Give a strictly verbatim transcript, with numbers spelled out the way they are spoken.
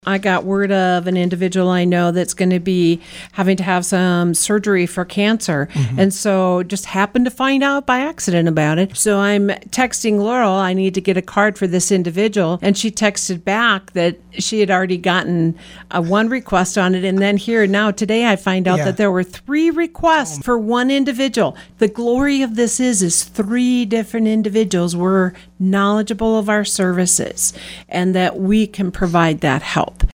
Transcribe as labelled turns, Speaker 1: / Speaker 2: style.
Speaker 1: I got word of an individual I know that's going to be having to have some surgery for cancer. Mm-hmm. And so just happened to find out by accident about it. So I'm texting Laurel, I need to get a card for this individual. And she texted back that she had already gotten a one request on it. And then here now today I find out yeah. that there were three requests oh. for one individual. The glory of this is, is three different individuals were knowledgeable of our services and that we can provide that help.